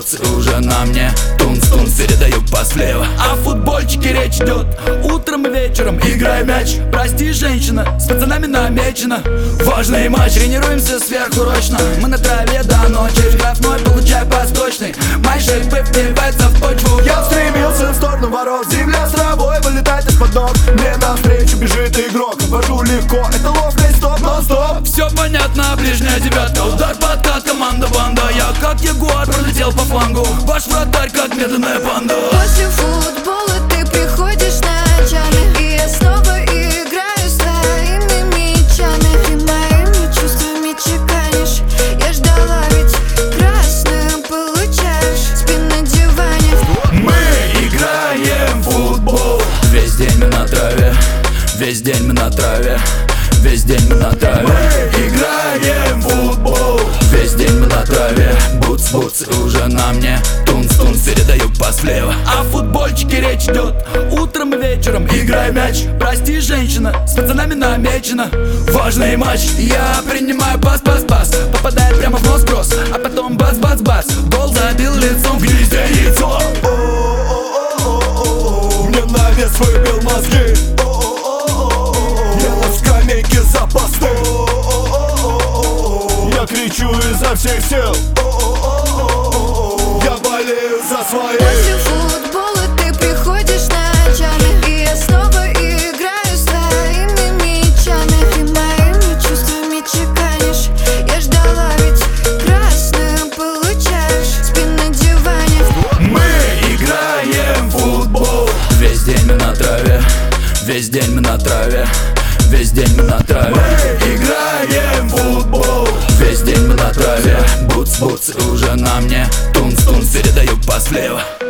бутс-бутс, и уже на мне тунс-тунс, передаю пас влево. О футбольчике речь идет, утром и вечером играю мяч. Прости, женщина, с пацанами намечено важный матч. Тренируемся сверхурочно, мы на траве до ночи. Штрафной получай восточный, мои шейпы впиваются в почву. Я устремился в сторону ворот, земля с травой вылетает из-под ног. Мне навстречу бежит игрок, вожу легко, это ловкость стоп, нон-стоп. Все понятно, ближняя девятка, удар, подкат, команда, банда. Я как ягуар пролетел по флангу, ваш вратарь как медленная панда. После футбола ты приходишь ночами, и я снова играю с твоими мячами. Ты моими чувствами чеканишь, я ждала, ведь красную получаешь, спин на диване. Мы играем в футбол, весь день мы на траве, весь день мы на траве, весь день мы на траве. Мы играем в футбол, весь день мы на траве. Бутс-бутс, и уже на мне тунс-тунс, передаю пас влево. О футбольчике речь идет, утром и вечером играю мяч. Прости, женщина, с пацанами намечено важный матч. Я принимаю пас-пас-пас, попадает прямо в нос кросс, а потом бац-бац-бац, гол забил лицом в гнезде яйцо. Мне навес выбил мозги, я на скамейке запасных. Я кричу изо всех сил, я болею за своих. После футбола ты приходишь ночами, и я снова играю с твоими мячами. Ты моими чувствами чеканишь, я ждала, ведь красную получаешь, спин на диване. Мы играем в футбол, весь день мы на траве, весь день мы на траве, весь день мы на траве. Мы играем в футбол, весь день мы на траве. Бутс-бутс, и уже на мне тунс-тунс, передаю пас влево.